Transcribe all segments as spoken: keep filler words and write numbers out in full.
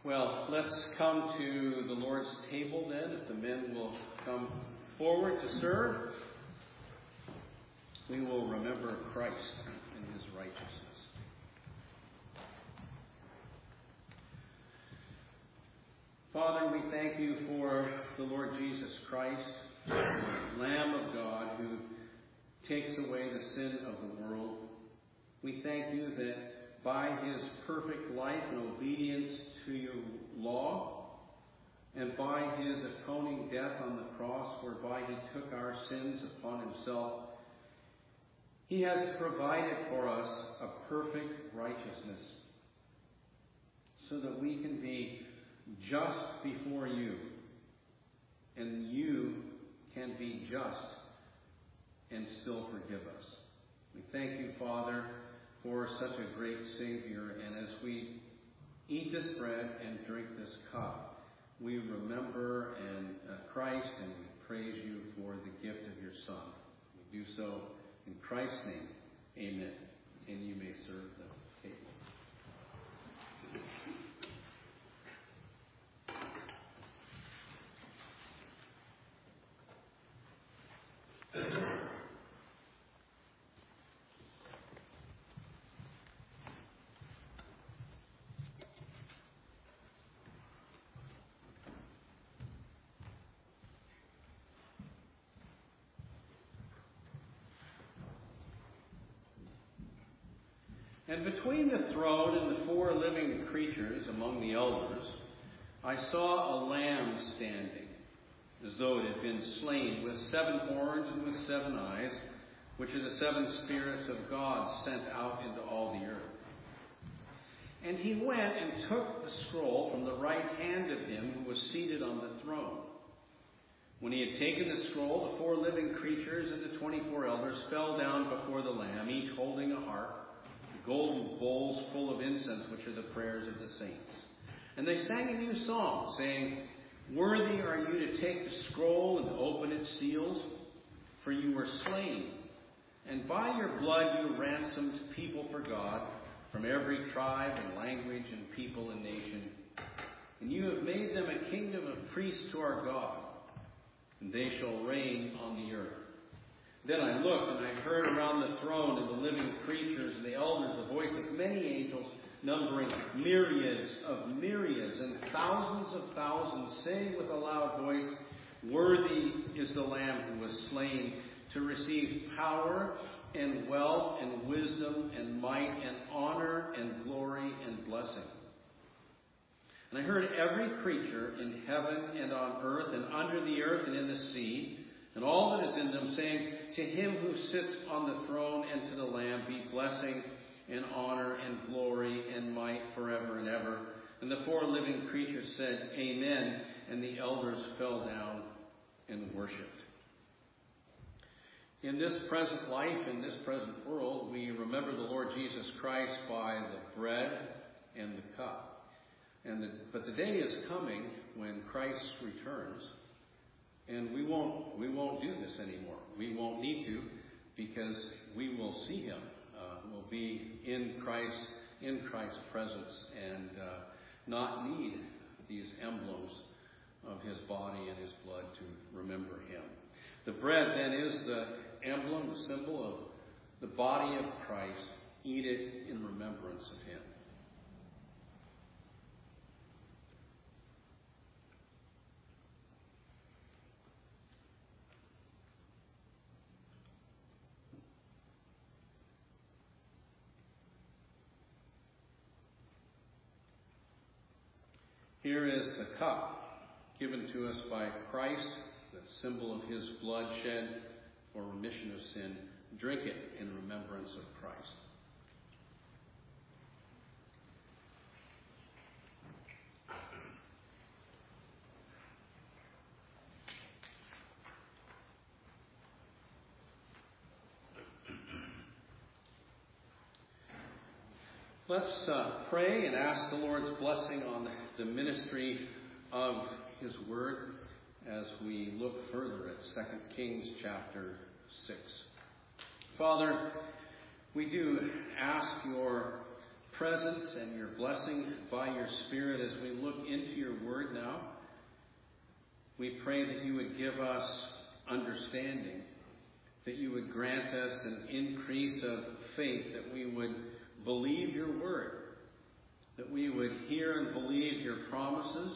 Well, let's come to the Lord's table then, if the men will come forward to serve. We will remember Christ and his righteousness. Father, we thank you for the Lord Jesus Christ, the Lamb of God who takes away the sin of the world. We thank you that by his perfect life and obedience to your law, and by his atoning death on the cross, whereby he took our sins upon himself, he has provided for us a perfect righteousness, so that we can be just before you, and you can be just and still forgive us. We thank you, Father, for such a great Savior, and as we eat this bread and drink this cup, we remember and uh, Christ, and we praise you for the gift of your Son. We do so in Christ's name. Amen. And you may serve the table. And between the throne and the four living creatures among the elders, I saw a lamb standing, as though it had been slain, with seven horns and with seven eyes, which are the seven spirits of God sent out into all the earth. And he went and took the scroll from the right hand of him who was seated on the throne. When he had taken the scroll, the four living creatures and the twenty-four elders fell down before the Lamb, each holding a harp, golden bowls full of incense, which are the prayers of the saints. And they sang a new song, saying, "Worthy are you to take the scroll and to open its seals, for you were slain, and by your blood you ransomed people for God from every tribe and language and people and nation. And you have made them a kingdom of priests to our God, and they shall reign on the earth." Then I looked, and I heard around the throne and the living creatures and the elders the voice of many angels, numbering myriads of myriads and thousands of thousands, saying with a loud voice, "Worthy is the Lamb who was slain to receive power and wealth and wisdom and might and honor and glory and blessing." And I heard every creature in heaven and on earth and under the earth and in the sea, and all that is in them, saying, "To him who sits on the throne and to the Lamb be blessing and honor and glory and might forever and ever." And the four living creatures said, "Amen." And the elders fell down and worshipped. In this present life, in this present world, we remember the Lord Jesus Christ by the bread and the cup. And the, but the day is coming when Christ returns, and we won't we won't do this anymore. We won't need to, because we will see him. Uh, we'll be in Christ, in Christ's presence, and uh, not need these emblems of his body and his blood to remember him. The bread then is the emblem, the symbol of the body of Christ. Eat it in remembrance of him. Here is the cup given to us by Christ, the symbol of his blood shed for remission of sin. Drink it in remembrance of Christ. Let's uh, pray and ask the Lord's blessing on the ministry of his word as we look further at Second Kings chapter six. Father, we do ask your presence and your blessing by your Spirit as we look into your word now. We pray that you would give us understanding, that you would grant us an increase of faith, that we would believe your word, that we would hear and believe your promises,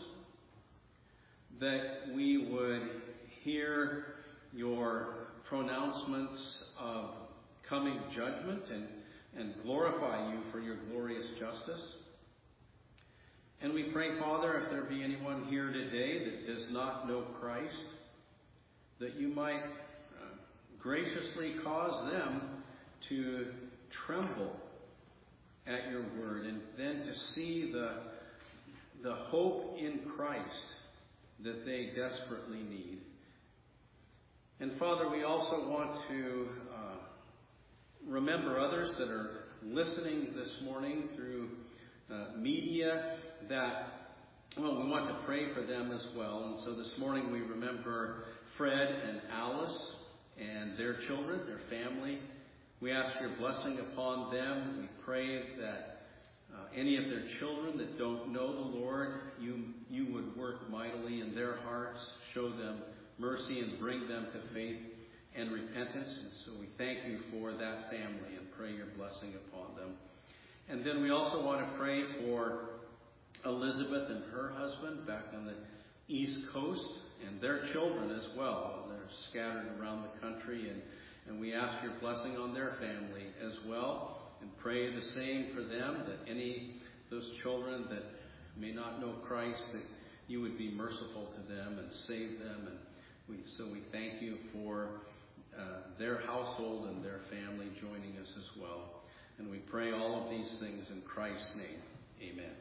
that we would hear your pronouncements of coming judgment and, and glorify you for your glorious justice. And we pray, Father, if there be anyone here today that does not know Christ, that you might uh, graciously cause them to tremble at your word, and then to see the, the hope in Christ that they desperately need. And Father, we also want to uh, remember others that are listening this morning through uh, media that, well, we want to pray for them as well. And so this morning we remember Fred and Alice and their children, their family. We ask your blessing upon them. We pray that uh, any of their children that don't know the Lord, you, you would work mightily in their hearts, show them mercy and bring them to faith and repentance. And so we thank you for that family and pray your blessing upon them. And then we also want to pray for Elizabeth and her husband back on the East Coast, and their children as well. They're scattered around the country, and, and we ask your blessing on their family as well, and pray the same for them, that any of those children that may not know Christ, that you would be merciful to them and save them. And we, so we thank you for uh, their household and their family joining us as well. And we pray all of these things in Christ's name. Amen.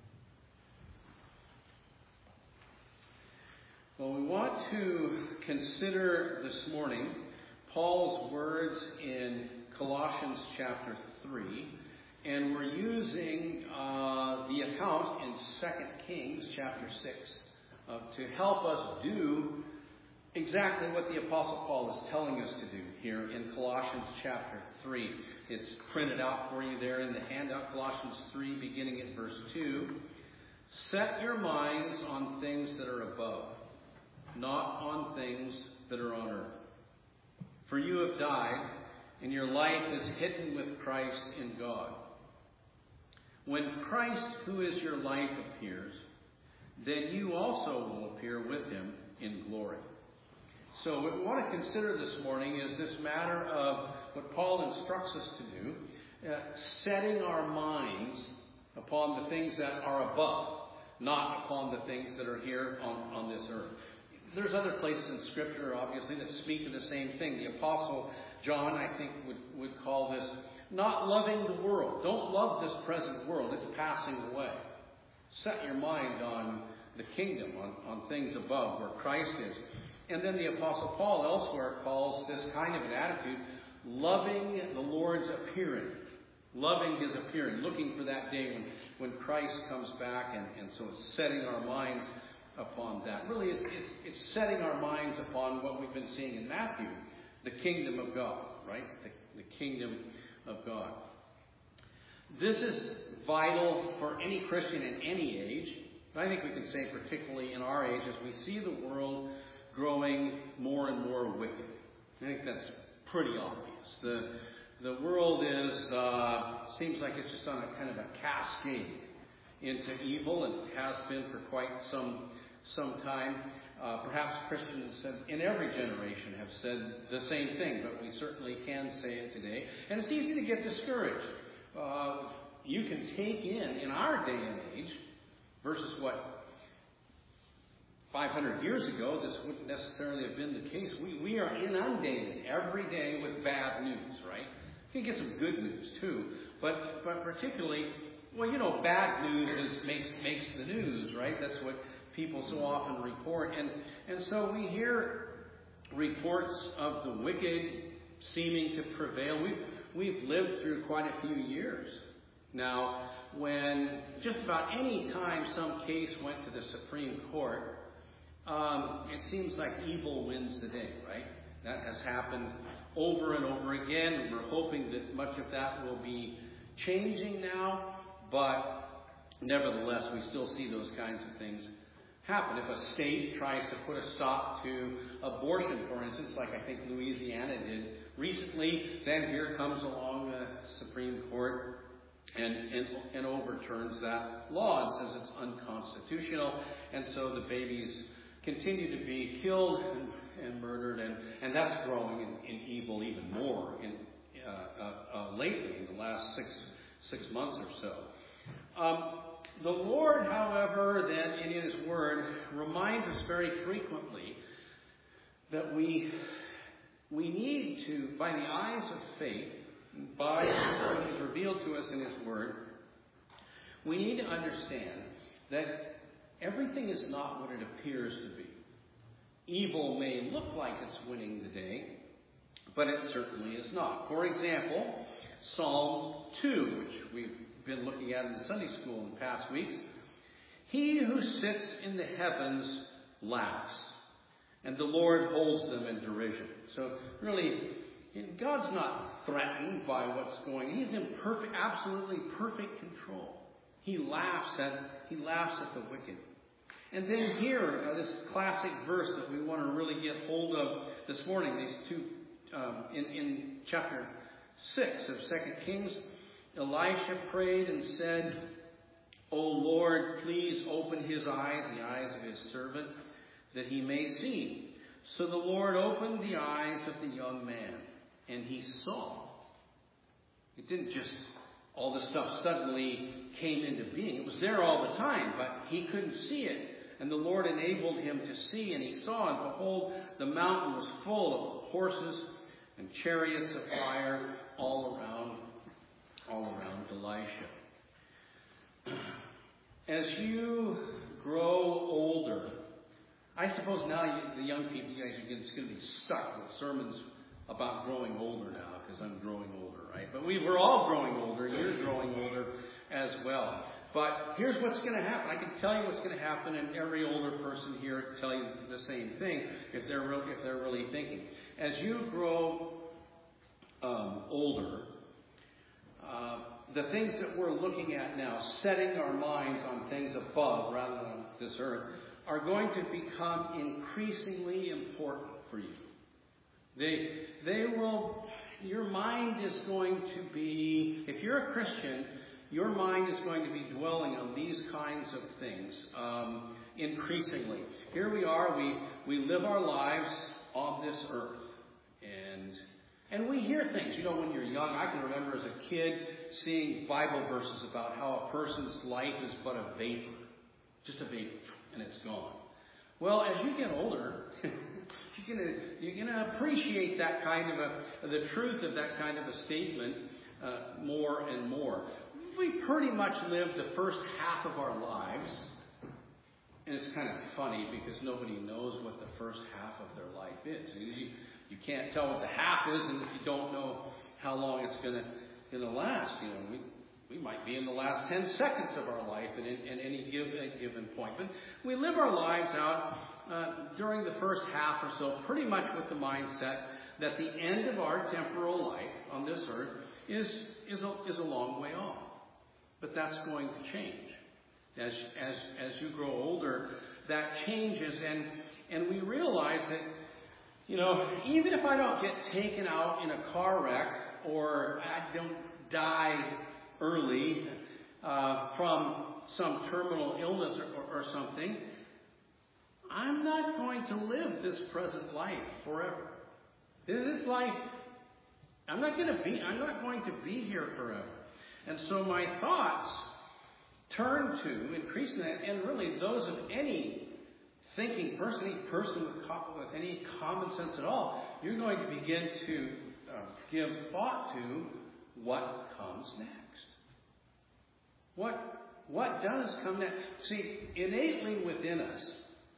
Well, we want to consider this morning Paul's words in Colossians chapter three, and we're using uh, the account in Second Kings chapter six uh, to help us do exactly what the Apostle Paul is telling us to do here in Colossians chapter three. It's printed out for you there in the handout, Colossians three, beginning at verse two. Set your minds on things that are above, not on things that are on earth. For you have died, and your life is hidden with Christ in God. When Christ, who is your life, appears, then you also will appear with him in glory. So what we want to consider this morning is this matter of what Paul instructs us to do, uh, setting our minds upon the things that are above, not upon the things that are here on, on this earth. There's other places in Scripture, obviously, that speak to the same thing. The Apostle John, I think, would, would call this not loving the world. Don't love this present world. It's passing away. Set your mind on the kingdom, on, on things above, where Christ is. And then the Apostle Paul elsewhere calls this kind of an attitude loving the Lord's appearing. Loving his appearing. Looking for that day when, when Christ comes back. And, and so it's setting our minds upon that. Really, it's, it's, it's setting our minds upon what we've been seeing in Matthew, the kingdom of God, right? The, the kingdom of God. This is vital for any Christian in any age, but I think we can say particularly in our age as we see the world growing more and more wicked. I think that's pretty obvious. The, the world is, uh, seems like it's just on a kind of a cascade into evil, and has been for quite some some time. Uh, perhaps Christians in every generation have said the same thing, but we certainly can say it today. And it's easy to get discouraged. Uh, you can take in, in our day and age, versus what, five hundred years ago, this wouldn't necessarily have been the case. We, we are inundated every day with bad news, right? You can get some good news too, but, but particularly, well, you know, bad news is, makes makes the news, right? That's what people so often report. And and so we hear reports of the wicked seeming to prevail. We've, we've lived through quite a few years now when just about any time some case went to the Supreme Court, um, it seems like evil wins the day, right? That has happened over and over again. We're hoping that much of that will be changing now. but nevertheless, we still see those kinds of things happen. If a state tries to put a stop to abortion, for instance, like I think Louisiana did recently, then here comes along the Supreme Court and, and, and overturns that law and says it's unconstitutional, and so the babies continue to be killed and, and murdered, and, and that's growing in, in evil even more in, uh, uh, uh, lately, in the last six six months or so. Um, the Lord, however, then in His Word reminds us very frequently that we we need to, by the eyes of faith, by what He's revealed to us in His Word, we need to understand that everything is not what it appears to be. Evil may look like it's winning the day, but it certainly is not. For example, Psalm two, which we've been looking at in the Sunday school in the past weeks. He who sits in the heavens laughs, and the Lord holds them in derision. So really, God's not threatened by what's going on. He's in perfect, absolutely perfect control. He laughs at, he laughs at the wicked. And then here, uh, this classic verse that we want to really get hold of this morning, these two, um, in, in chapter six of Second Kings, Elisha prayed and said, O Lord, please open his eyes, the eyes of his servant, that he may see. So the Lord opened the eyes of the young man, and he saw. It didn't just, all this stuff suddenly came into being. It was there all the time, but he couldn't see it. And the Lord enabled him to see, and he saw, and behold, the mountain was full of horses and chariots of fire all around, all around Elisha. As you grow older, I suppose now you, the young people, you guys are going to be stuck with sermons about growing older now, because I'm growing older, right? But we were all growing older. You're growing older as well. But here's what's going to happen. I can tell you what's going to happen, and every older person here can tell you the same thing if they're re- if they're really thinking. As you grow um, older, uh, the things that we're looking at now, setting our minds on things above rather than this earth, are going to become increasingly important for you. They, they will, your mind is going to be, if you're a Christian, your mind is going to be dwelling on these kinds of things um, increasingly. Here we are, we, we live our lives on this earth. And, and we hear things. You know, when you're young, I can remember as a kid seeing Bible verses about how a person's life is but a vapor. Just a vapor, and it's gone. Well, as you get older, you're going to you're gonna appreciate that kind of a, the truth of that kind of a statement uh, more and more. We pretty much live the first half of our lives, and it's kind of funny because nobody knows what the first half of their life is. You, you can't tell what the half is, and if you don't know how long it's going to going to last, you know, we we might be in the last ten seconds of our life at, at any given, given point. But we live our lives out uh, during the first half or so, pretty much with the mindset that the end of our temporal life on this earth is is a, is a long way off. But that's going to change. As, as, as you grow older, that changes. And, and we realize that, you know, even if I don't get taken out in a car wreck or I don't die early uh, from some terminal illness or, or, or something, I'm not going to live this present life forever. This life, I'm not going to be, I'm not going to be here forever. And so my thoughts turn to increasing that, and really those of any thinking person, any person with, with any common sense at all, you're going to begin to uh, give thought to what comes next. What what does come next? See, innately within us,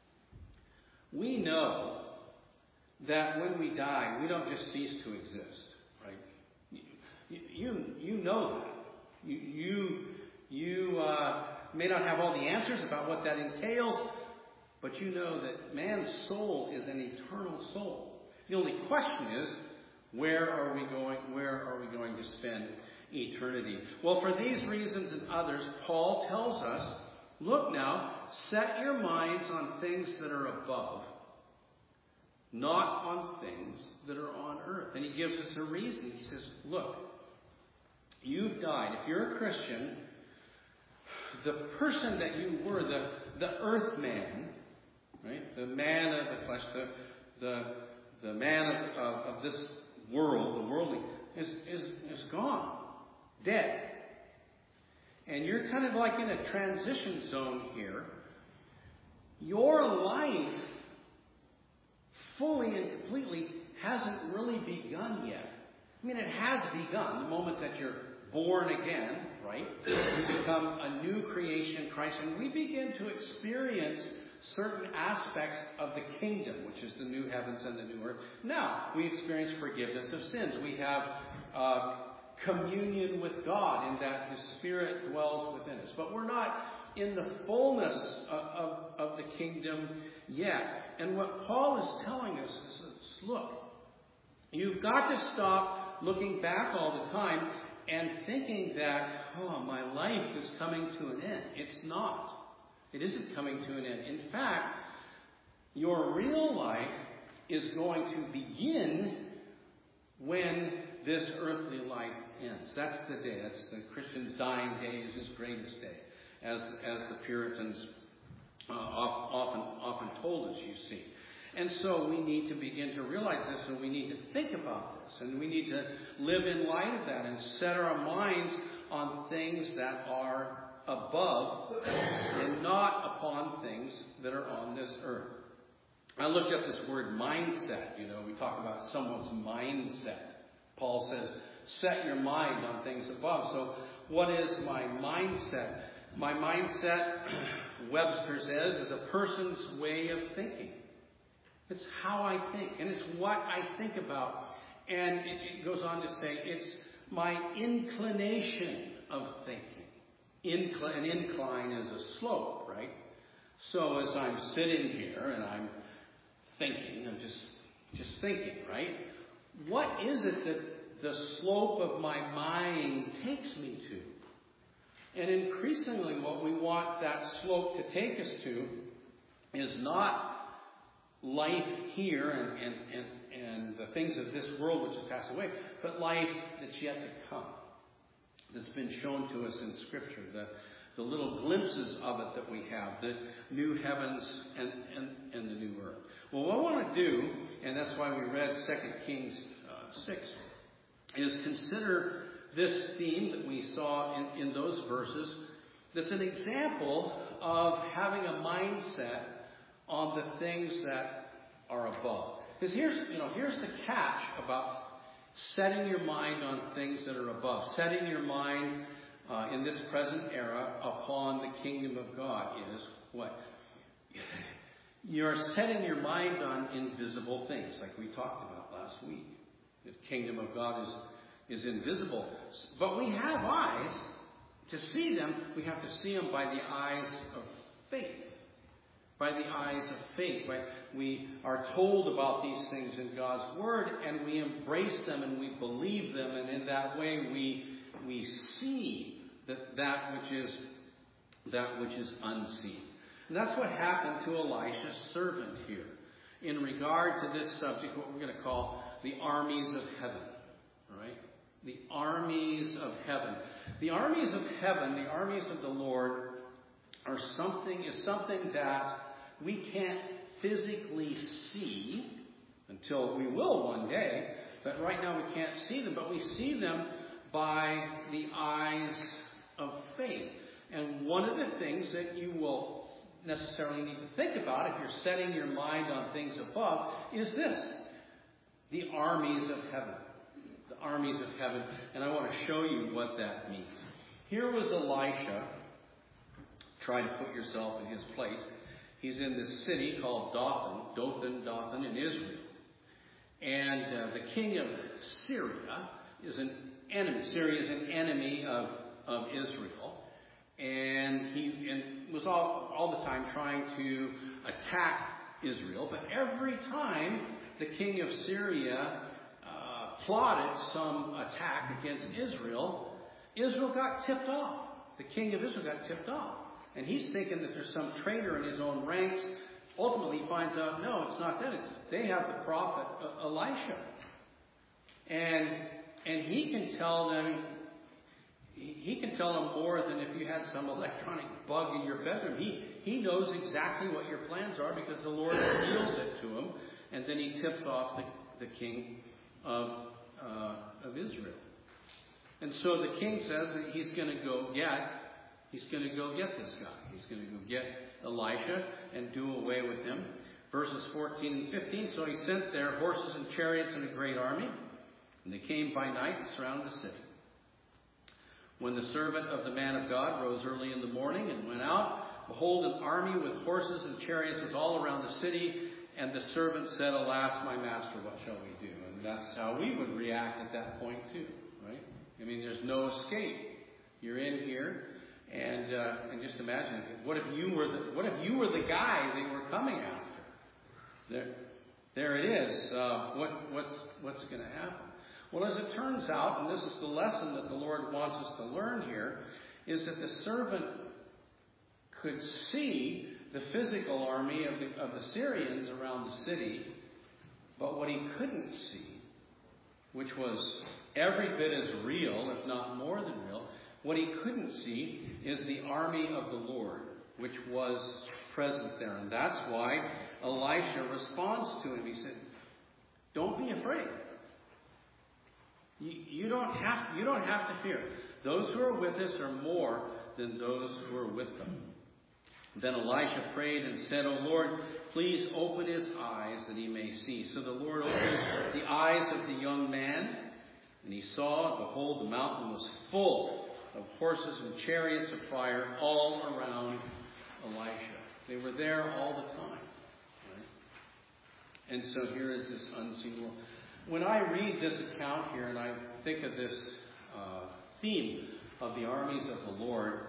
we know that when we die, we don't just cease to exist, right? You you, you know that. You you, you uh, may not have all the answers about what that entails, but you know that man's soul is an eternal soul. The only question is, where are we going? Where are we going to spend eternity. Well, for these reasons and others, Paul tells us, look now, set your minds on things that are above, not on things that are on earth. And he gives us a reason. He says, look, you've died. If you're a Christian, the person that you were, the, the earth man, right? The man of the flesh, the the, the man of, of, of this world, the worldly, is, is, is gone. Dead. And you're kind of like in a transition zone here. Your life fully and completely hasn't really begun yet. I mean, it has begun the moment that you're born again, right? You become a new creation in Christ, and we begin to experience certain aspects of the kingdom, which is the new heavens and the new earth. Now, we experience forgiveness of sins. We have uh, communion with God in that His Spirit dwells within us. But we're not in the fullness of, of, of the kingdom yet. And what Paul is telling us is, look, you've got to stop looking back all the time and thinking that, oh, my life is coming to an end. It's not. It isn't coming to an end. In fact, your real life is going to begin when this earthly life ends. That's the day. That's the Christian's dying day, is his greatest day, as as the Puritans uh, often often told us, you see. And so we need to begin to realize this, and we need to think about this, and we need to live in light of that and set our minds on things that are above and not upon things that are on this earth. I looked up this word mindset. You know, we talk about someone's mindset. Paul says, set your mind on things above. So what is my mindset? My mindset, Webster says, is a person's way of thinking. It's how I think, and it's what I think about. And it, it goes on to say, it's my inclination of thinking. Incl- an incline is a slope, right? So as I'm sitting here and I'm thinking, I'm just just thinking, right? What is it that the slope of my mind takes me to? And increasingly what we want that slope to take us to is not life here and, and, and, and the things of this world which have passed away, but life that's yet to come, that's been shown to us in Scripture, the, the little glimpses of it that we have, the new heavens and, and, and the new earth. Well, what I want to do, and that's why we read Second Kings uh, six, is consider this theme that we saw in, in those verses that's an example of having a mindset on the things that are above. Because here's, you know, here's the catch about setting your mind on things that are above. Setting your mind uh, in this present era upon the kingdom of God is what? You're setting your mind on invisible things, like we talked about last week. The kingdom of God is, is invisible. But we have eyes. To see them, we have to see them by the eyes of faith. By the eyes of faith. Right? We are told about these things in God's Word, and we embrace them and we believe them, and in that way we we see that that which is that which is unseen. And that's what happened to Elisha's servant here. In regard to this subject, what we're going to call the armies of heaven. All right? The armies of heaven. The armies of heaven, the armies of the Lord, are something is something that we can't physically see until we will one day, but right now we can't see them, but we see them by the eyes of faith. And one of the things that you will necessarily need to think about if you're setting your mind on things above is this: the armies of heaven. The armies of heaven. And I want to show you what that means. Here was Elisha. Try to put yourself in his place. He's in this city called Dothan, Dothan, Dothan in Israel. And uh, the king of Syria is an enemy. Syria is an enemy of, of Israel. And he and was all, all the time trying to attack Israel. But every time the king of Syria uh, plotted some attack against Israel, Israel got tipped off. The king of Israel got tipped off. And he's thinking that there's some traitor in his own ranks. Ultimately, he finds out, no, it's not that. It's, they have the prophet Elisha. And, and he can tell them, he can tell them more than if you had some electronic bug in your bedroom. He, he knows exactly what your plans are because the Lord reveals it to him. And then he tips off the, the king of, uh, of Israel. And so the king says that he's going to go get, he's going to go get this guy. He's going to go get Elisha and do away with him. Verses fourteen and fifteen. So he sent there horses and chariots and a great army. And they came by night and surrounded the city. When the servant of the man of God rose early in the morning and went out, behold, an army with horses and chariots was all around the city. And the servant said, Alas, my master, what shall we do? And that's how we would react at that point too, right? I mean, there's no escape. You're in here, and uh, and just imagine, what if you were the what if you were the guy they were coming after? There, there it is. Uh, what what's what's going to happen? Well, as it turns out, and this is the lesson that the Lord wants us to learn here, is that the servant could see the physical army of the of the Syrians around the city, but what he couldn't see, which was every bit as real, if not more than real, what he couldn't see is the army of the Lord, which was present there. And that's why Elisha responds to him. He said, don't be afraid. You, you don't have, you don't have to fear. Those who are with us are more than those who are with them. Then Elisha prayed and said, O Lord, please open his eyes that he may see. So the Lord opened the eyes of the young man, and he saw, behold, the mountain was full of horses and chariots of fire all around Elisha. They were there all the time. Right? And so here is this unseen world. When I read this account here and I think of this uh, theme of the armies of the Lord,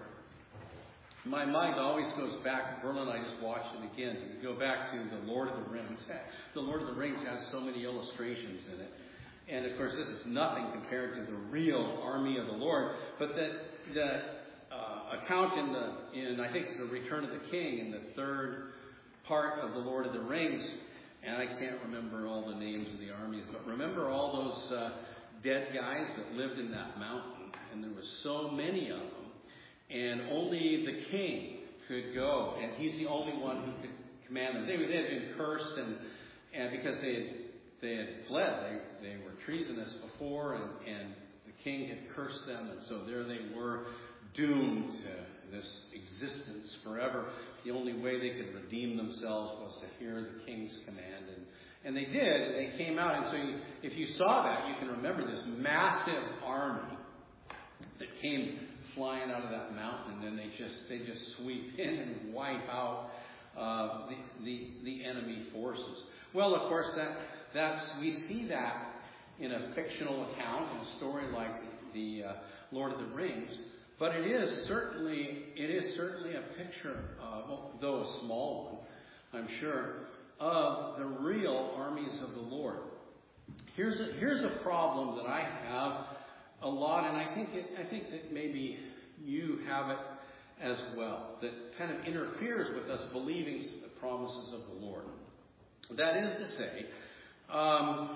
my mind always goes back. Berlin, I just watched it again. You go back to the Lord of the Rings. The Lord of the Rings has so many illustrations in it. And, of course, this is nothing compared to the real army of the Lord. But the, the uh, account in, the in, I think it's the Return of the King, in the third part of the Lord of the Rings, and I can't remember all the names of the armies, but remember all those uh, dead guys that lived in that mountain? And there were so many of them. And only the king could go, and he's the only one who could command them. They, they had been cursed, and, and because they had, they had fled, they, they were treasonous before, and, and the king had cursed them, and so there they were, doomed to this existence forever. The only way they could redeem themselves was to hear the king's command, and, and they did, and they came out. And so you, if you saw that, you can remember this massive army that came flying out of that mountain, and then they just they just sweep in and wipe out uh, the, the the enemy forces. Well, of course, that that's we see that in a fictional account, in a story like the uh, Lord of the Rings, but it is certainly it is certainly a picture, uh, well, though a small one, I'm sure, of the real armies of the Lord. Here's a, here's a problem that I have a lot, and I think it, I think that maybe you have it as well, that kind of interferes with us believing the promises of the Lord. That is to say, um,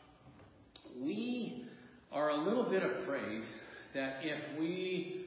we are a little bit afraid that if we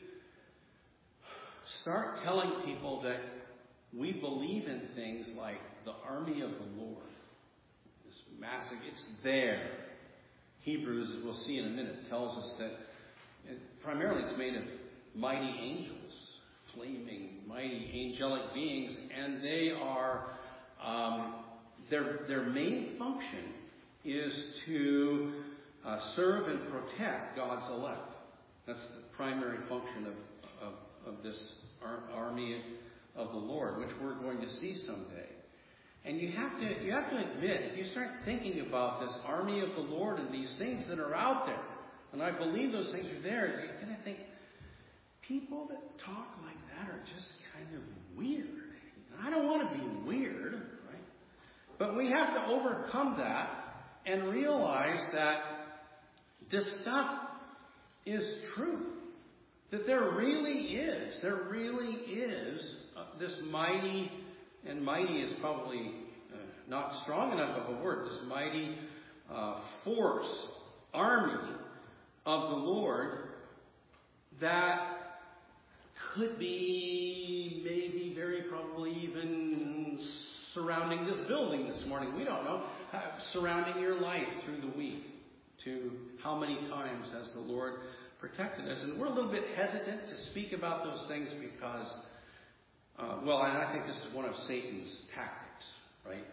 start telling people that we believe in things like the army of the Lord, this massive, it's there. Hebrews, as we'll see in a minute, tells us that it, primarily it's made of mighty angels, flaming, mighty angelic beings, and they are, um, their, their main function is to uh, serve and protect God's elect. That's the primary function of, of, of this ar- army of the Lord, which we're going to see someday. And you have to you have to admit, if you start thinking about this army of the Lord and these things that are out there, and I believe those things are there, you're going to think, people that talk like that are just kind of weird. I don't want to be weird, right? But we have to overcome that and realize that this stuff is true. that there really is, there really is uh, this mighty, and mighty is probably uh, not strong enough of a word, this mighty uh, force, army of the Lord that could be maybe very probably even surrounding this building this morning. We don't know. Uh, surrounding your life through the week. To how many times has the Lord protected us? And we're a little bit hesitant to speak about those things because, uh, well, and I think this is one of Satan's tactics, right?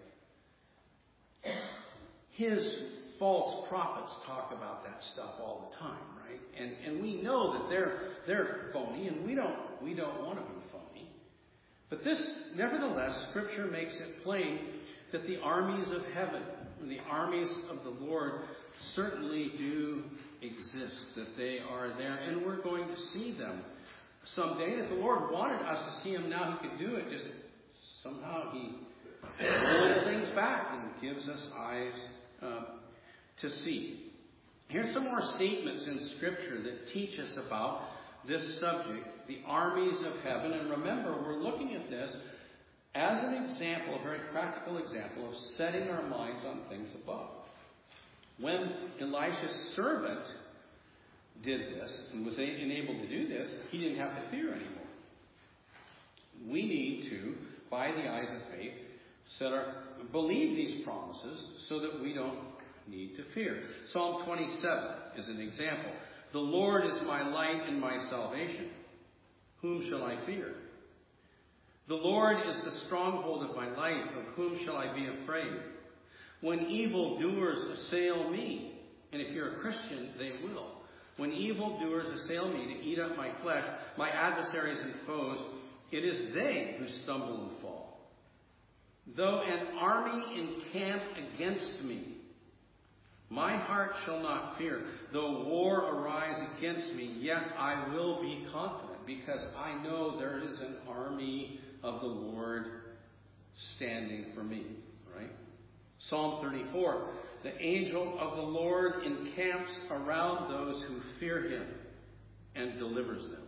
His false prophets talk about that stuff all the time, right? And and we know that they're they're phony, and we don't we don't want to be phony. But this, nevertheless, Scripture makes it plain that the armies of heaven, the armies of the Lord, certainly do exist, that they are there, and we're going to see them someday. If the Lord wanted us to see them now, He could do it. Just somehow He pulls things back and gives us eyes uh, to see. Here's some more statements in Scripture that teach us about this subject, the armies of heaven. And remember, we're looking at this as an example, a very practical example of setting our minds on things above. When Elisha's servant did this and was enabled to do this, he didn't have to fear anymore. We need to, by the eyes of faith, set our, believe these promises so that we don't need to fear. Psalm twenty-seven is an example. The Lord is my light and my salvation. Whom shall I fear? The Lord is the stronghold of my life. Of whom shall I be afraid? When evildoers assail me, and if you're a Christian, they will. When evildoers assail me to eat up my flesh, my adversaries and foes, it is they who stumble and fall. Though an army encamp against me, my heart shall not fear. Though war arise against me, yet I will be confident, because I know there is an army of the Lord standing for me. Right? Psalm thirty-four, the angel of the Lord encamps around those who fear him and delivers them.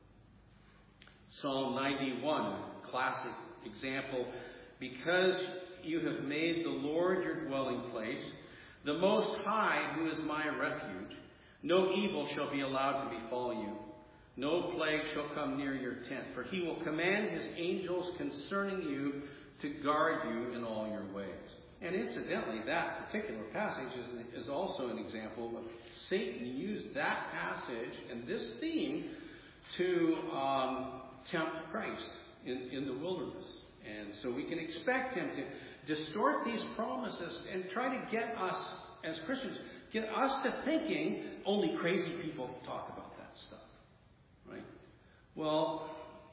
Psalm ninety-one, a classic example. Because you have made the Lord your dwelling place, the Most High, who is my refuge, no evil shall be allowed to befall you. No plague shall come near your tent, for he will command his angels concerning you to guard you in all your ways. And incidentally, that particular passage is, is also an example of Satan used that passage and this theme to um, tempt Christ in, in the wilderness. And so we can expect him to distort these promises and try to get us, as Christians, get us to thinking only crazy people talk about that stuff. Right? Well,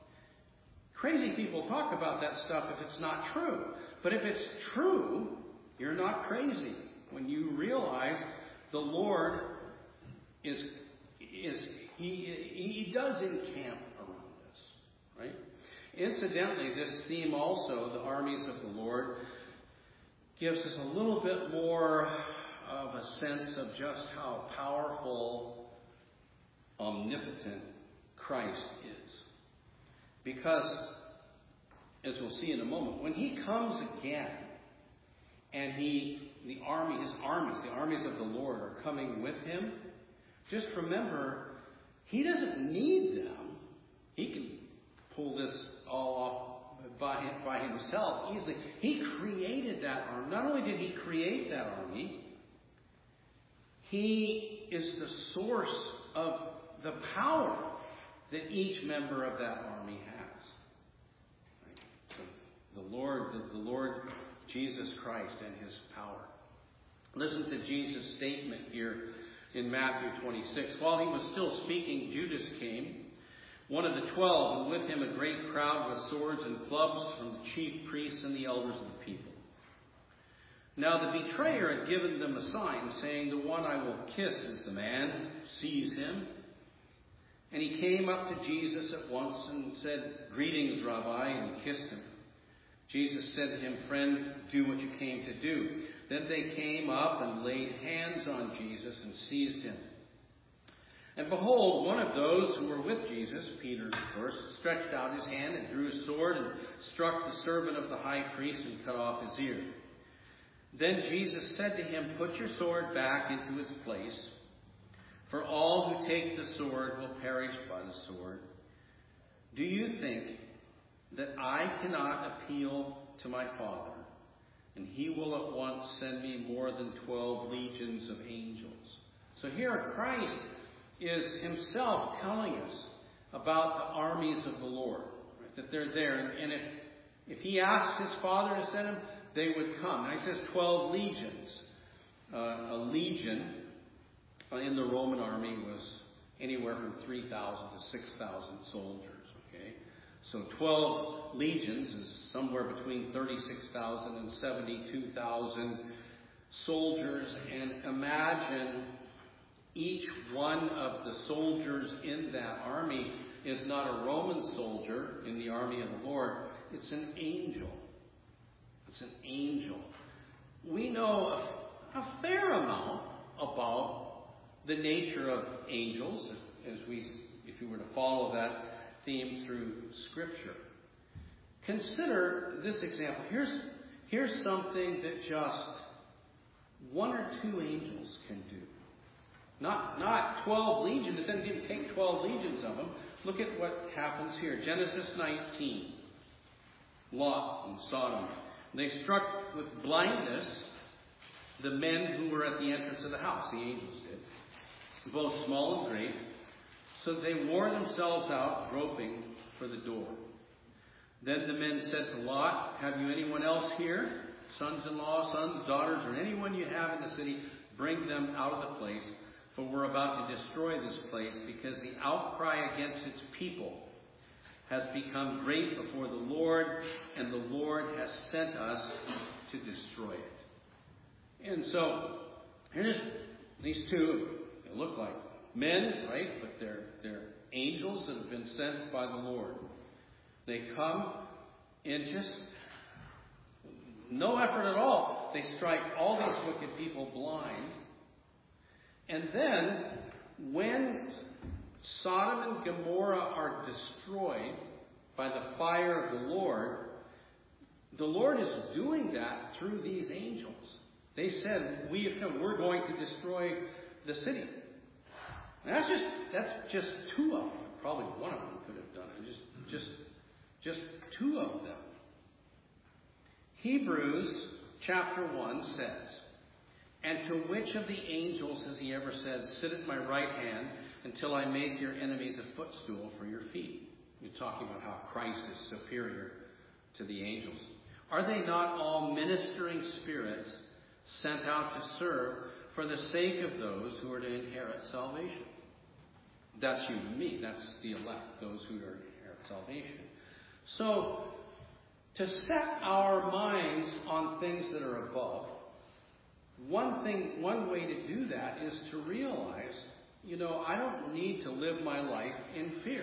crazy people talk about that stuff if it's not true. But if it's true, you're not crazy when you realize the Lord is, is he, he does encamp around us. Right? Incidentally, this theme also, the armies of the Lord, gives us a little bit more of a sense of just how powerful, omnipotent Christ is. Because, as we'll see in a moment, when he comes again, and he, the army, his armies, the armies of the Lord are coming with him, just remember, he doesn't need them. He can pull this all off by, by himself easily. He created that army. Not only did he create that army, he is the source of the power that each member of that army has. Right? So the Lord, the, the Lord Jesus Christ and his power. Listen to Jesus' statement here in Matthew twenty-six. While he was still speaking, Judas came, one of the twelve, and with him a great crowd with swords and clubs from the chief priests and the elders of the people. Now the betrayer had given them a sign, saying, "The one I will kiss is the man. Seize him." And he came up to Jesus at once and said, "Greetings, Rabbi," and he kissed him. Jesus said to him, "Friend, do what you came to do." Then they came up and laid hands on Jesus and seized him. And behold, one of those who were with Jesus, Peter, of course, stretched out his hand and drew his sword and struck the servant of the high priest and cut off his ear. Then Jesus said to him, "Put your sword back into its place, for all who take the sword will perish by the sword. Do you think that I cannot appeal to my Father, and he will at once send me more than twelve legions of angels?" So here Christ is himself telling us about the armies of the Lord, right? That they're there. And if, if he asks his Father to send them, they would come. Now he says twelve legions. Uh, a legion in the Roman army was anywhere from three thousand to six thousand soldiers. Okay, so twelve legions is somewhere between thirty-six thousand and seventy-two thousand soldiers. And imagine each one of the soldiers in that army is not a Roman soldier in the army of the Lord. It's an angel. It's an angel. We know a, a fair amount about the nature of angels, as we, if you were to follow that theme through Scripture. Consider this example. Here's, here's something that just one or two angels can do. Not, not twelve legions. It doesn't even take twelve legions of them. Look at what happens here. Genesis nineteen. Lot and Sodom. They struck with blindness the men who were at the entrance of the house. The angels did. Both small and great. So they wore themselves out, groping for the door. Then the men said to Lot, "Have you anyone else here? Sons-in-law, sons, daughters, or anyone you have in the city? Bring them out of the place. For we're about to destroy this place, because the outcry against its people has become great before the Lord, and the Lord has sent us to destroy it." And so, here's these two. They look like men, right? But they're, they're angels that have been sent by the Lord. They come in just no effort at all. They strike all these wicked people blind. And then, when Sodom and Gomorrah are destroyed by the fire of the Lord, the Lord is doing that through these angels. They said, we have come, we're going to destroy the city. And that's just that's just two of them. Probably one of them could have done it. Just just just two of them. Hebrews chapter one says, "And to which of the angels has he ever said, 'Sit at my right hand until I make your enemies a footstool for your feet'?" You're talking about how Christ is superior to the angels. "Are they not all ministering spirits sent out to serve for the sake of those who are to inherit salvation?" That's you and me. That's the elect, those who are to inherit salvation. So, to set our minds on things that are above, One thing, one way to do that is to realize, you know, I don't need to live my life in fear.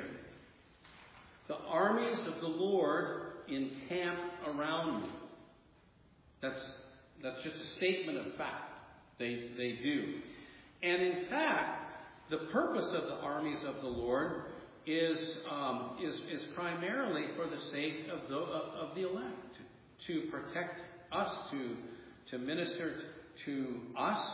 The armies of the Lord encamp around me. That's that's just a statement of fact. They they do. And in fact, the purpose of the armies of the Lord is um, is is primarily for the sake of the of, of the elect, to, to protect us, to to minister to to us,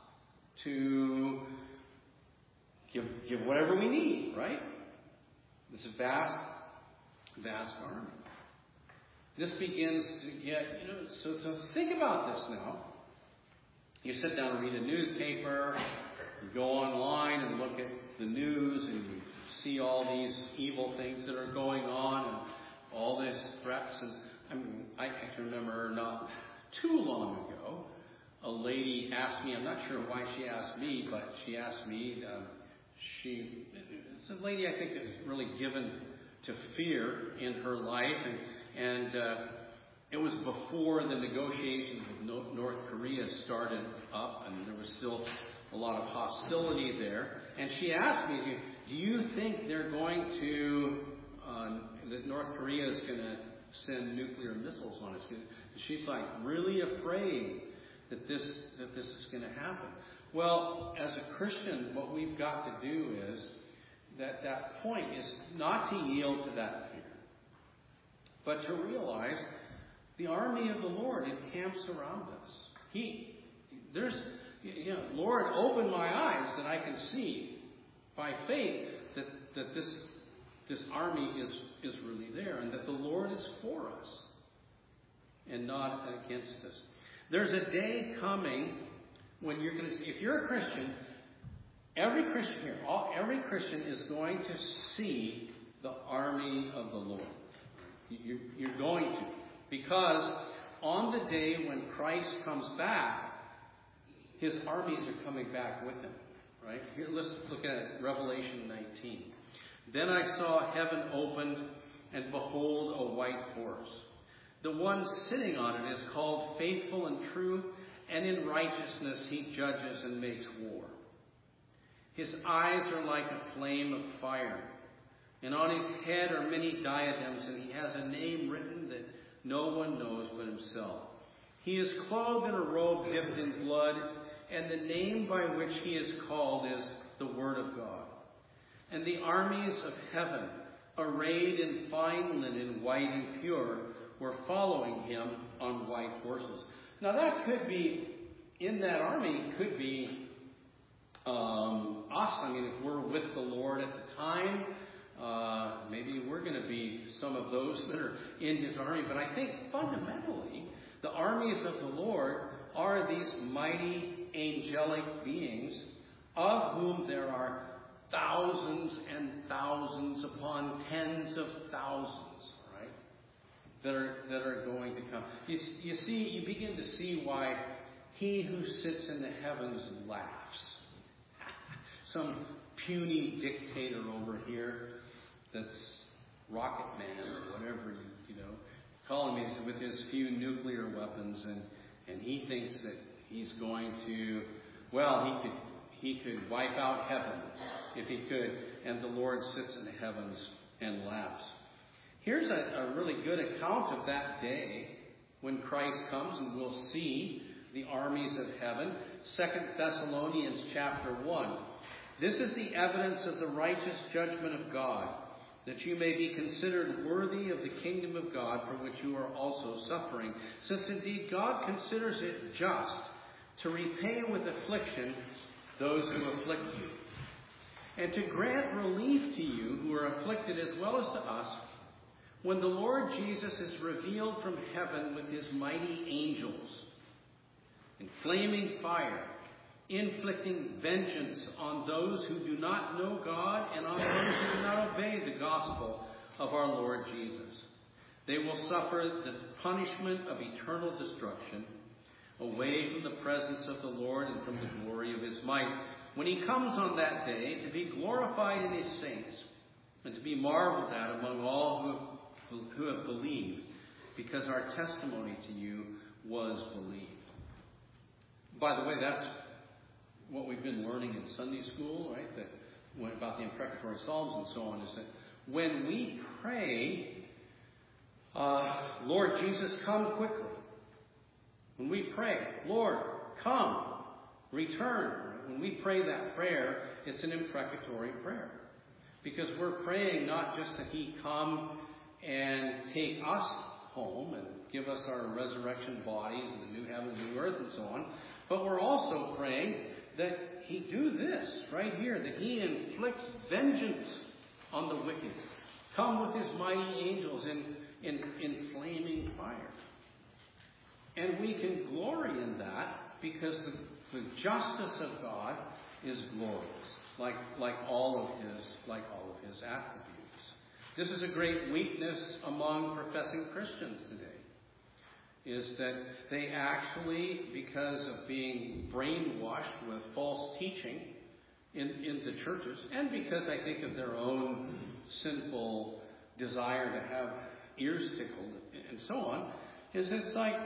to give give whatever we need, right? This is vast, vast army. This begins to get, you know, so, so think about this now. You sit down and read a newspaper, you go online and look at the news, and you see all these evil things that are going on, and all these threats. And I mean, I, I can remember not too long ago, a lady asked me, I'm not sure why she asked me, but she asked me, um, she, it's a lady I think that is really given to fear in her life, and, and uh, it was before the negotiations with no- North Korea started up, and there was still a lot of hostility there. And she asked me, do you think they're going to, uh, that North Korea is going to send nuclear missiles on us? She's like really afraid that this that this is going to happen. Well, as a Christian, what we've got to do is that that point is not to yield to that fear, but to realize the army of the Lord encamps around us. He, there's, you know, Lord, open my eyes that I can see by faith that, that this this army is, is really there, and that the Lord is for us and not against us. There's a day coming when you're going to see, if you're a Christian, every Christian here, all, every Christian is going to see the army of the Lord. You, you're going to. Because on the day when Christ comes back, his armies are coming back with him. Right? Here, let's look at Revelation nineteen. Then I saw heaven opened, and behold, a white horse. The one sitting on it is called Faithful and True, and in righteousness he judges and makes war. His eyes are like a flame of fire, and on his head are many diadems, and he has a name written that no one knows but himself. He is clothed in a robe dipped in blood, and the name by which he is called is the Word of God. And the armies of heaven, arrayed in fine linen, white and pure, were following him on white horses. Now that could be, in that army, could be um, us. I mean, if we're with the Lord at the time, uh, maybe we're going to be some of those that are in his army. But I think fundamentally, the armies of the Lord are these mighty angelic beings, of whom there are thousands and thousands upon tens of thousands, right? That are that are going to come. You, you see, you begin to see why he who sits in the heavens laughs. Some puny dictator over here that's Rocket Man or whatever you you know, call him, with his few nuclear weapons, and and he thinks that he's going to, well, he could he could wipe out heaven if he could, and the Lord sits in the heavens and laughs. Here's a, a really good account of that day when Christ comes, and we'll see the armies of heaven. Second Thessalonians chapter one. This is the evidence of the righteous judgment of God, that you may be considered worthy of the kingdom of God, for which you are also suffering, since indeed God considers it just to repay with affliction those who afflict you, and to grant relief to you who are afflicted as well as to us, when the Lord Jesus is revealed from heaven with his mighty angels in flaming fire, inflicting vengeance on those who do not know God and on those who do not obey the gospel of our Lord Jesus. They will suffer the punishment of eternal destruction, away from the presence of the Lord and from the glory of his might, when he comes on that day to be glorified in his saints and to be marveled at among all who have, who have believed, because our testimony to you was believed. By the way, that's what we've been learning in Sunday school, right? That when, about the imprecatory psalms and so on, is that when we pray, uh, Lord Jesus, come quickly. When we pray, Lord, come, return. When we pray that prayer, it's an imprecatory prayer. Because we're praying not just that he come and take us home and give us our resurrection bodies and the new heavens and new earth and so on, but we're also praying that he do this right here, that he inflicts vengeance on the wicked. Come with his mighty angels in, in, in flaming fire. And we can glory in that because the, the justice of God is glorious, like, like all of his, like all of his attributes. This is a great weakness among professing Christians today, is that they actually, because of being brainwashed with false teaching in, in the churches, and because I think of their own sinful desire to have ears tickled and so on, is it's like,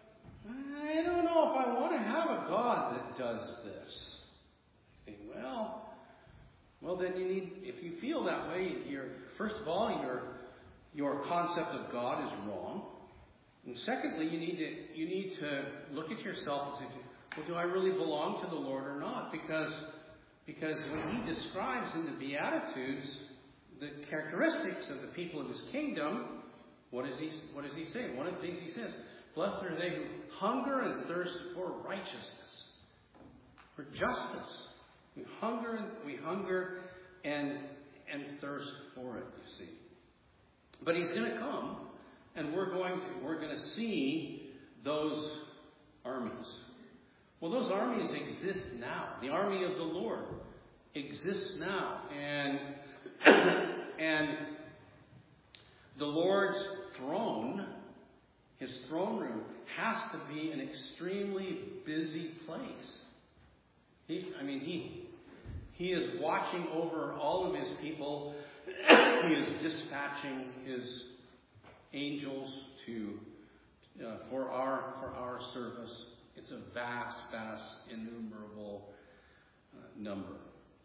I don't know if I want to have a God that does this. You think, well, well then you need, if you feel that way, you're, first of all, your your concept of God is wrong. And secondly, you need to you need to look at yourself and say, well, do I really belong to the Lord or not? Because, because when he describes in the Beatitudes the characteristics of the people of his kingdom, what does he, what does he say? One of the things he says, blessed are they who hunger and thirst for righteousness, for justice. We hunger and we hunger and and thirst for it, you see. But he's going to come, and we're going to we're going to see those armies. Well, those armies exist now. The army of the Lord exists now, and and the Lord's throne, his throne room, has to be an extremely busy place. He, I mean, he he is watching over all of his people. He is dispatching his angels to uh, for our for our service. It's a vast, vast, innumerable uh, number.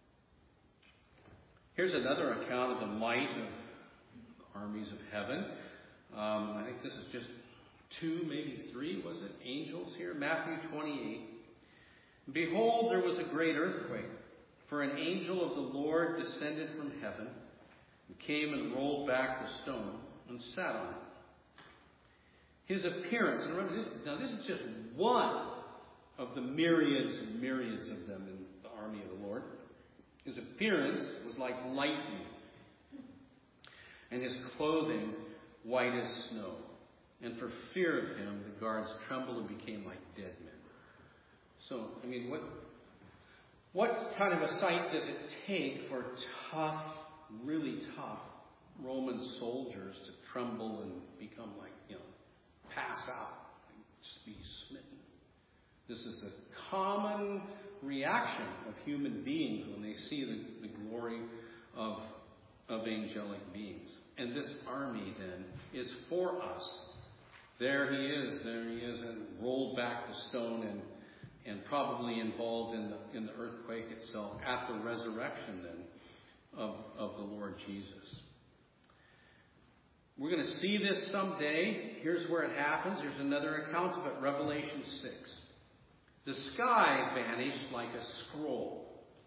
Here's another account of the might of the armies of heaven. Um, I think this is just two, maybe three, was it? Angels here. Matthew twenty-eight. Behold, there was a great earthquake, for an angel of the Lord descended from heaven and came and rolled back the stone and sat on it. His appearance, and remember, this, now this is just one of the myriads and myriads of them in the army of the Lord. His appearance was like lightning, and his clothing white as snow. And for fear of him, the guards trembled and became like dead men. So, I mean, what what kind of a sight does it take for tough, really tough Roman soldiers to tremble and become like, you know, pass out, and just be smitten? This is a common reaction of human beings when they see the, the glory of, of angelic beings. And this army, then, is for us. There he is, there he is, and rolled back the stone and and probably involved in the in the earthquake itself at the resurrection, then, of, of the Lord Jesus. We're going to see this someday. Here's where it happens. There's another account of it, Revelation six. The sky vanished like a scroll.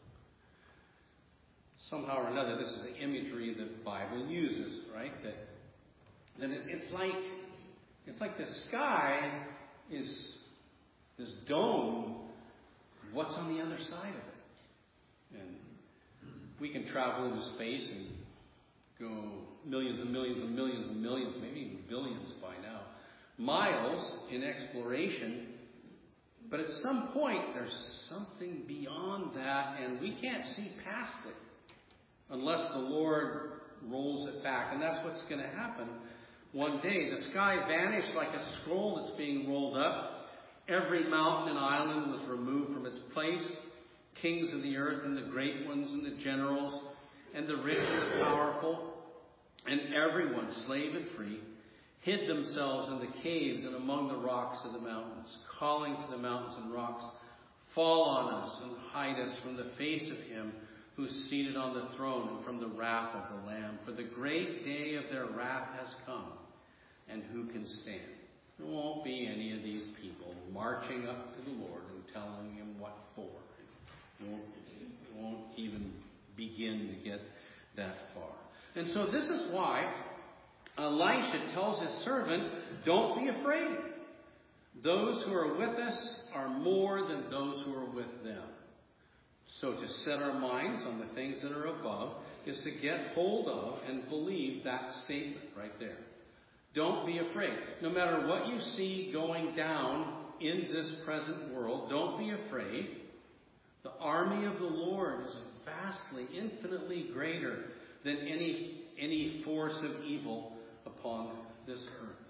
Somehow or another, this is the imagery the Bible uses, right? That, that it, it's like it's like the sky is this dome. What's on the other side of it? And we can travel into space and go millions and millions and millions and millions, maybe even billions by now, miles in exploration. But at some point, there's something beyond that, and we can't see past it unless the Lord rolls it back. And that's what's going to happen one day. The sky vanished like a scroll that's being rolled up. Every mountain and island was removed from its place. Kings of the earth and the great ones and the generals and the rich and the powerful and everyone, slave and free, hid themselves in the caves and among the rocks of the mountains, calling to the mountains and rocks, fall on us and hide us from the face of him who's seated on the throne and from the wrath of the Lamb. For the great day of their wrath has come, and who can stand? There won't be any of these people marching up to the Lord and telling him what for. It won't, it won't even begin to get that far. And so this is why Elisha tells his servant, don't be afraid. Those who are with us are more than those who are with them. So to set our minds on the things that are above is to get hold of and believe that statement right there. Don't be afraid. No matter what you see going down in this present world, don't be afraid. The army of the Lord is vastly, infinitely greater than any, any force of evil upon this earth.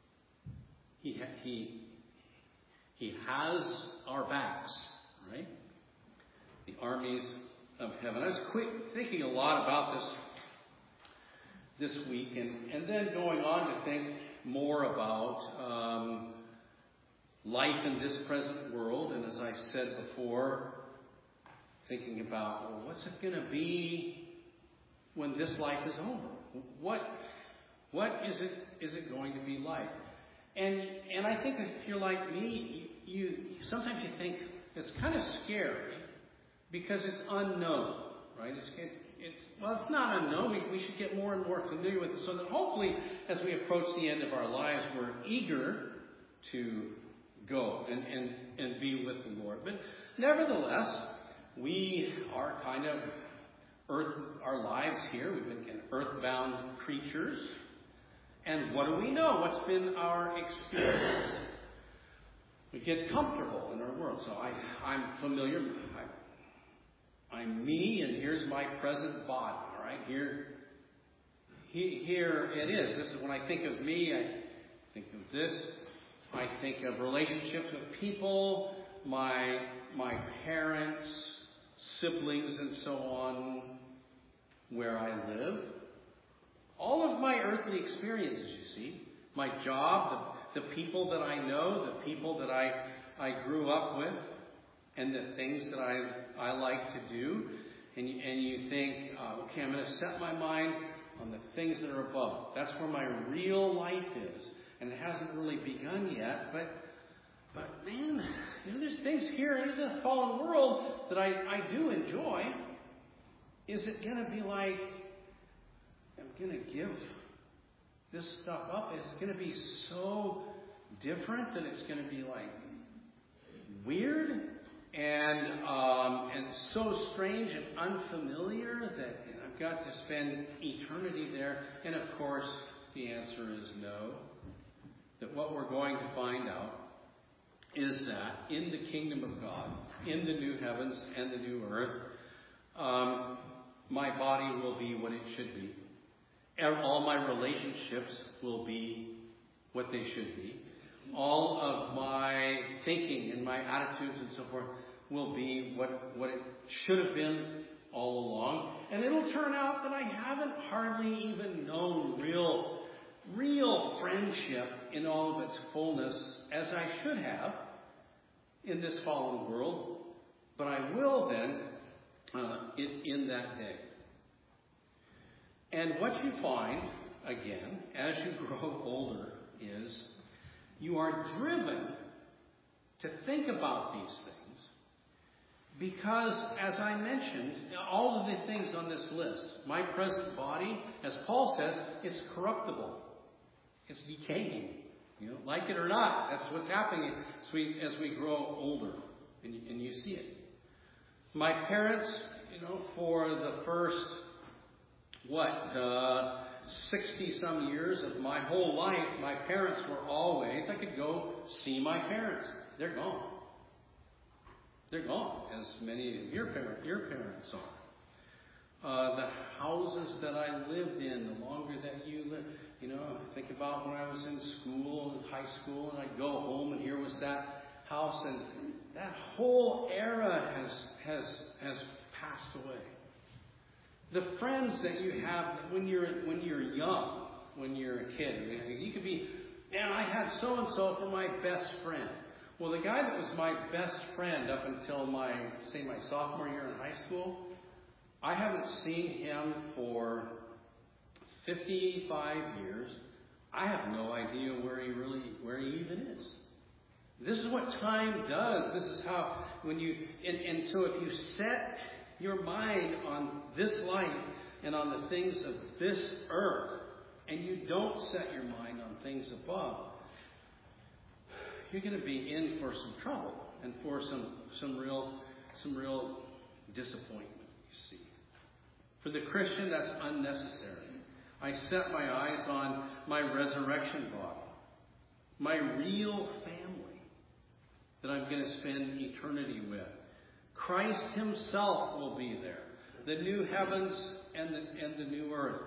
He, he, he has our backs, right? The armies of heaven. I was quick, thinking a lot about this this week, and, and then going on to think more about um, life in this present world. And as I said before, thinking about, well, what's it going to be when this life is over? What what is it is it going to be like? And and I think if you're like me, you, you sometimes you think it's kind of scary because it's unknown, right? It's, it's, it's well, it's not unknown. We, we should get more and more familiar with it, so that hopefully, as we approach the end of our lives, we're eager to go and and and be with the Lord. But nevertheless, we are kind of earth. Our lives here, we've been kind of earthbound creatures. And what do we know? What's been our experience? We get comfortable in our world. So I, I'm familiar. I, I'm me, and here's my present body. All right, here, he, here it is. This is when I think of me. I think of this. I think of relationships with people, my my parents, siblings, and so on, where I live. All of my earthly experiences, you see, my job, the, the people that I know, the people that I I grew up with, and the things that I I like to do, and you, and you think, uh, okay, I'm going to set my mind on the things that are above. That's where my real life is, and it hasn't really begun yet. But but man, you know, there's things here in the fallen world that I I do enjoy. Is it going to be like, I'm going to give this stuff up? It's going to be so different that it's going to be like weird and um, and so strange and unfamiliar that you know, I've got to spend eternity there. And of course, the answer is no. That what we're going to find out is that in the kingdom of God, in the new heavens and the new earth, um, my body will be what it should be. All my relationships will be what they should be. All of my thinking and my attitudes and so forth will be what, what it should have been all along. And it'll turn out that I haven't hardly even known real, real friendship in all of its fullness as I should have in this fallen world. But I will then uh, in, in that day. And what you find, again, as you grow older, is you are driven to think about these things because, as I mentioned, all of the things on this list, my present body, as Paul says, it's corruptible. It's decaying. You know, like it or not, that's what's happening as we, as we grow older, and you, and you see it. My parents, you know, for the first what, uh, sixty-some years of my whole life, my parents were always, I could go see my parents. They're gone. They're gone, as many of your, parent, your parents are. Uh, the houses that I lived in, the longer that you live, you know, think about when I was in school, in high school, and I'd go home and here was that house, and that whole era has, has, has passed away. The friends that you have when you're when you're young, when you're a kid, you could be, man, I had so and so for my best friend. Well, the guy that was my best friend up until my say my sophomore year in high school, I haven't seen him for fifty-five years. I have no idea where he really where he even is. This is what time does. This is how when you and, and so if you set your mind on this life and on the things of this earth, and you don't set your mind on things above, you're going to be in for some trouble and for some some real some real disappointment, you see. For the Christian, that's unnecessary. I set my eyes on my resurrection body, my real family that I'm going to spend eternity with. Christ himself will be there. The new heavens and the, and the new earth.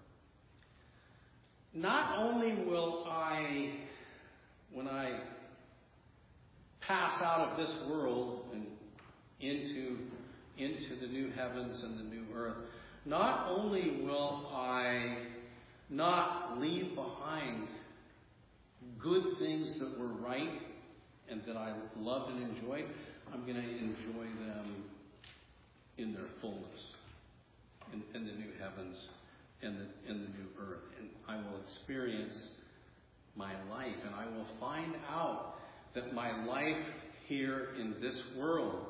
Not only will I, when I pass out of this world and into, into the new heavens and the new earth, not only will I not leave behind good things that were right and that I loved and enjoyed, I'm going to enjoy them in their fullness, in, in the new heavens and the, in the new earth. And I will experience my life, and I will find out that my life here in this world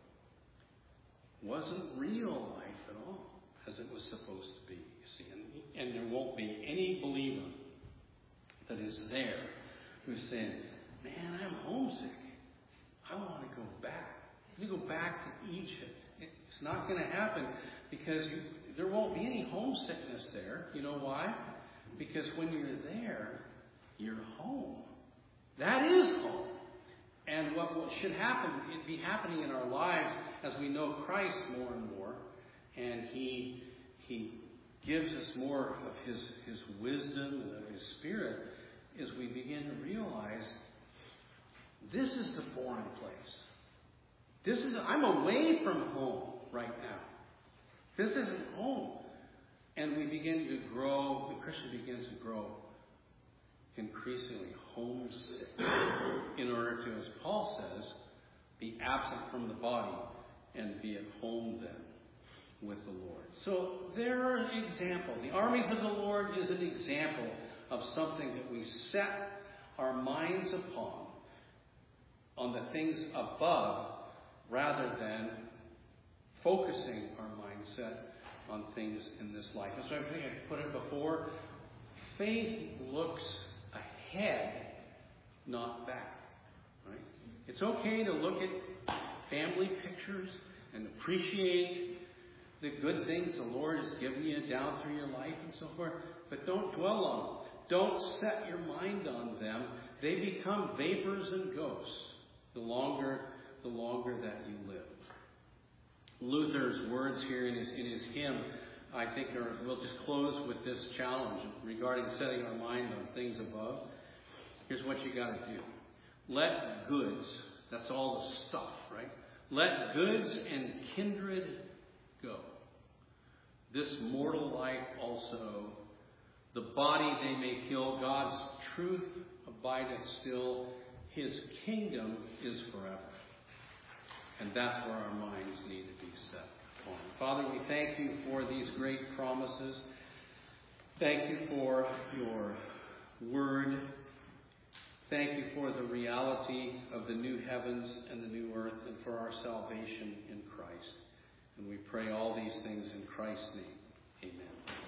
wasn't real life at all, as it was supposed to be, you see. And, and there won't be any believer that is there who's saying, man, I'm homesick. I want to go back. You go back to Egypt. It's not going to happen because you, there won't be any homesickness there. You know why? Because when you're there, you're home. That is home. And what, what should happen, it'd be happening in our lives as we know Christ more and more, and He He gives us more of His His wisdom and of His Spirit, as we begin to realize this is the foreign place. This is I'm away from home right now. This isn't home. And we begin to grow, the Christian begins to grow increasingly homesick in order to, as Paul says, be absent from the body and be at home then with the Lord. So there are an example. The armies of the Lord is an example of something that we set our minds upon, on the things above, rather than focusing our mindset on things in this life. And so I think I put it before, faith looks ahead, not back. Right? It's okay to look at family pictures and appreciate the good things the Lord has given you down through your life and so forth, but don't dwell on them. Don't set your mind on them. They become vapors and ghosts the longer, the longer that you live. Luther's words here in his, in his hymn, I think, are, we'll just close with this challenge regarding setting our mind on things above. Here's what you got to do. Let goods, that's all the stuff, right? Let goods and kindred go. This mortal life also, the body they may kill, God's truth abideth still. His kingdom is forever. And that's where our minds need to be set on. Father, we thank you for these great promises. Thank you for your word. Thank you for the reality of the new heavens and the new earth, and for our salvation in Christ. And we pray all these things in Christ's name. Amen.